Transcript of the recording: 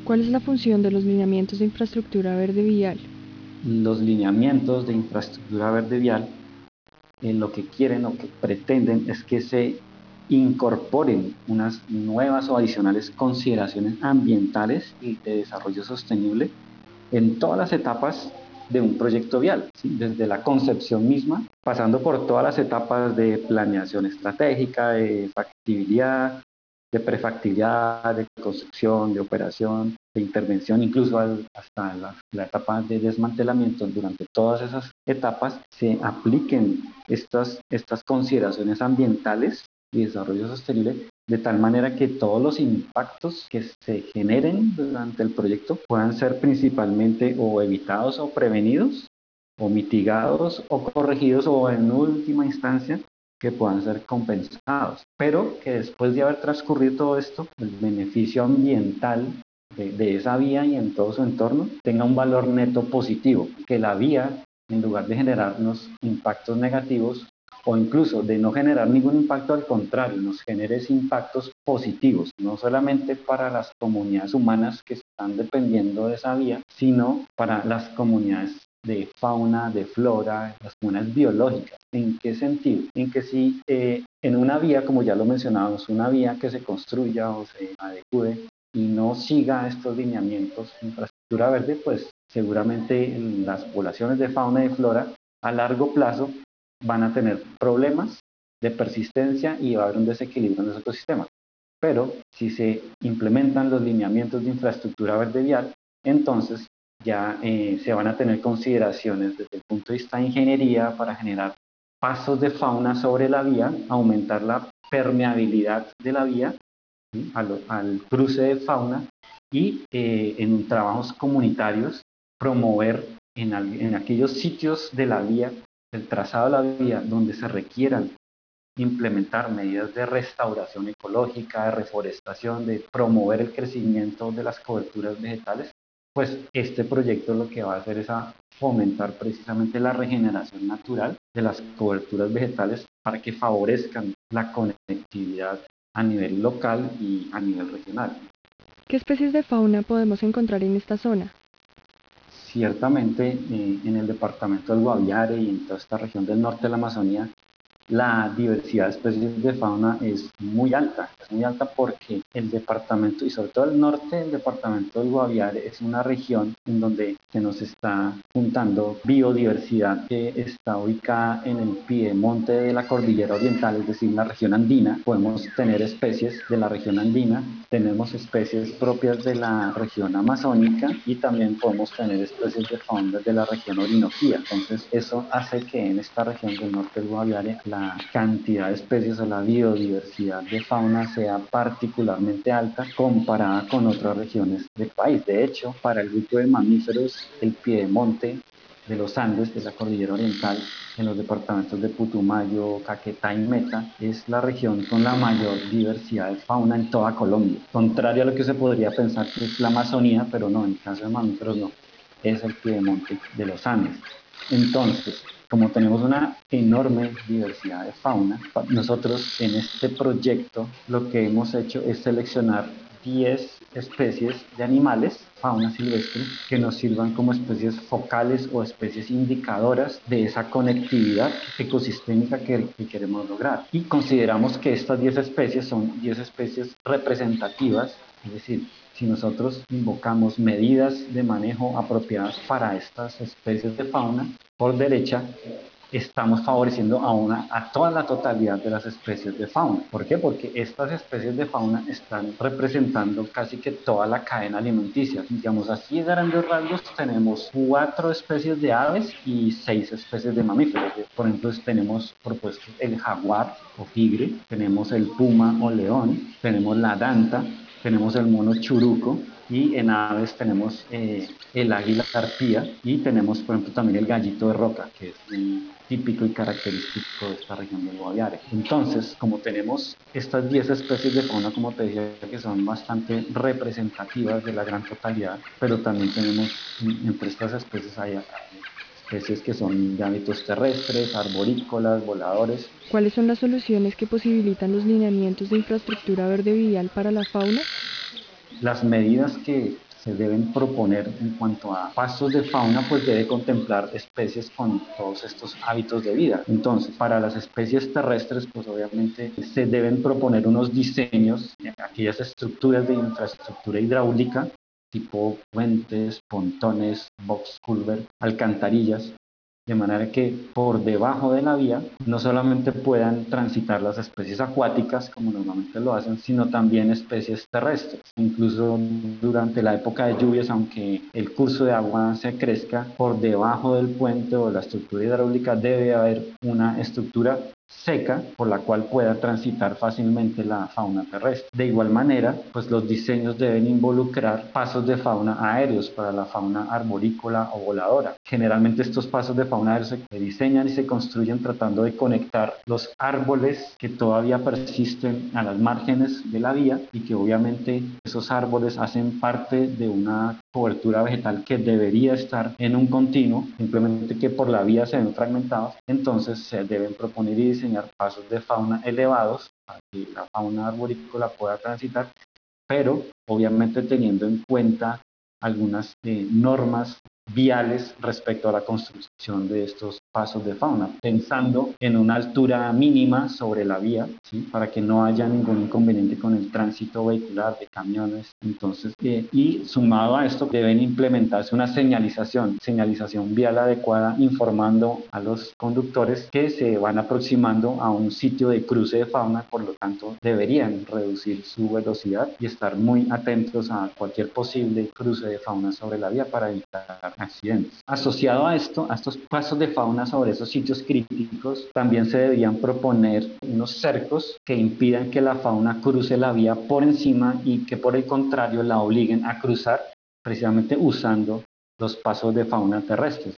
¿Cuál es la función de los lineamientos de infraestructura verde vial? Los lineamientos de infraestructura verde vial lo que quieren o que pretenden es que se incorporen unas nuevas o adicionales consideraciones ambientales y de desarrollo sostenible en todas las etapas de un proyecto vial, ¿sí? Desde la concepción misma, pasando por todas las etapas de planeación estratégica, de factibilidad, de prefactibilidad, de construcción, de operación, de intervención, incluso hasta la etapa de desmantelamiento. Durante todas esas etapas se apliquen estas consideraciones ambientales y desarrollo sostenible de tal manera que todos los impactos que se generen durante el proyecto puedan ser principalmente o evitados o prevenidos o mitigados o corregidos o en última instancia que puedan ser compensados, pero que después de haber transcurrido todo esto, el beneficio ambiental de esa vía y en todo su entorno tenga un valor neto positivo, que la vía, en lugar de generarnos impactos negativos, o incluso de no generar ningún impacto, al contrario, nos genere impactos positivos, no solamente para las comunidades humanas que están dependiendo de esa vía, sino para las comunidades de fauna, de flora, las comunidades biológicas. ¿En qué sentido? En que si en una vía, como ya lo mencionábamos, una vía que se construya o se adecue y no siga estos lineamientos de infraestructura verde, pues seguramente las poblaciones de fauna y de flora a largo plazo van a tener problemas de persistencia y va a haber un desequilibrio en los ecosistemas. Pero si se implementan los lineamientos de infraestructura verde vial, entonces ya se van a tener consideraciones desde el punto de vista de ingeniería para generar pasos de fauna sobre la vía, aumentar la permeabilidad de la vía, ¿sí? Al cruce de fauna y en trabajos comunitarios promover en aquellos sitios de la vía, del trazado de la vía, donde se requieran implementar medidas de restauración ecológica, de reforestación, de promover el crecimiento de las coberturas vegetales, pues este proyecto lo que va a hacer es a fomentar precisamente la regeneración natural de las coberturas vegetales para que favorezcan la conectividad a nivel local y a nivel regional. ¿Qué especies de fauna podemos encontrar en esta zona? Ciertamente, en el departamento del Guaviare y en toda esta región del norte de la Amazonía, la diversidad de especies de fauna es muy alta porque el departamento y sobre todo el norte del departamento del Guaviare es una región en donde se nos está juntando biodiversidad que está ubicada en el piedemonte de la cordillera oriental, es decir, la región andina. Podemos tener especies de la región andina, tenemos especies propias de la región amazónica y también podemos tener especies de fauna de la región orinoquía. Entonces, eso hace que en esta región del norte del Guaviare la cantidad de especies o la biodiversidad de fauna sea particularmente alta comparada con otras regiones del país. De hecho, para el grupo de mamíferos, el piedemonte de los Andes, de la cordillera oriental, en los departamentos de Putumayo, Caquetá y Meta, es la región con la mayor diversidad de fauna en toda Colombia. Contrario a lo que se podría pensar que es la Amazonía, pero no, en el caso de mamíferos no, es el piedemonte de los Andes. Entonces, como tenemos una enorme diversidad de fauna, nosotros en este proyecto lo que hemos hecho es seleccionar 10 especies de animales, fauna silvestre, que nos sirvan como especies focales o especies indicadoras de esa conectividad ecosistémica que queremos lograr. Y consideramos que estas 10 especies son 10 especies representativas, es decir, si nosotros invocamos medidas de manejo apropiadas para estas especies de fauna, por derecha estamos favoreciendo a toda la totalidad de las especies de fauna. ¿Por qué? Porque estas especies de fauna están representando casi que toda la cadena alimenticia. Digamos así, de grandes rasgos, tenemos 4 especies de aves y 6 especies de mamíferos. Por ejemplo, tenemos propuestos el jaguar o tigre, tenemos el puma o león, tenemos la danta, tenemos el mono churuco y en aves tenemos el águila arpía y tenemos, por ejemplo, también el gallito de roca, que es muy típico y característico de esta región del Guaviare. Entonces, como tenemos estas 10 especies de fauna, como te decía, que son bastante representativas de la gran totalidad, pero también tenemos entre estas especies hay especies que son de hábitos terrestres, arborícolas, voladores. ¿Cuáles son las soluciones que posibilitan los lineamientos de infraestructura verde vial para la fauna? Las medidas que se deben proponer en cuanto a pasos de fauna, pues debe contemplar especies con todos estos hábitos de vida. Entonces, para las especies terrestres, pues obviamente se deben proponer unos diseños, aquellas estructuras de infraestructura hidráulica, tipo puentes, pontones, box culvert, alcantarillas, de manera que por debajo de la vía no solamente puedan transitar las especies acuáticas, como normalmente lo hacen, sino también especies terrestres. Incluso durante la época de lluvias, aunque el curso de agua se crezca, por debajo del puente o la estructura hidráulica debe haber una estructura seca por la cual pueda transitar fácilmente la fauna terrestre. De igual manera, pues los diseños deben involucrar pasos de fauna aéreos para la fauna arborícola o voladora. Generalmente estos pasos de fauna aéreos se diseñan y se construyen tratando de conectar los árboles que todavía persisten a las márgenes de la vía y que obviamente esos árboles hacen parte de una cobertura vegetal que debería estar en un continuo, simplemente que por la vía se ven fragmentados. Entonces se deben proponer y diseñar pasos de fauna elevados para que la fauna arborícola pueda transitar, pero obviamente teniendo en cuenta algunas normas viales respecto a la construcción de estos pasos de fauna, pensando en una altura mínima sobre la vía, ¿sí? Para que no haya ningún inconveniente con el tránsito vehicular de camiones. Entonces, y sumado a esto, deben implementarse una señalización vial adecuada, informando a los conductores que se van aproximando a un sitio de cruce de fauna, por lo tanto, deberían reducir su velocidad y estar muy atentos a cualquier posible cruce de fauna sobre la vía para evitar accidentes. Asociado a esto, a estos pasos de fauna sobre esos sitios críticos, también se deberían proponer unos cercos que impidan que la fauna cruce la vía por encima y que por el contrario la obliguen a cruzar precisamente usando los pasos de fauna terrestres.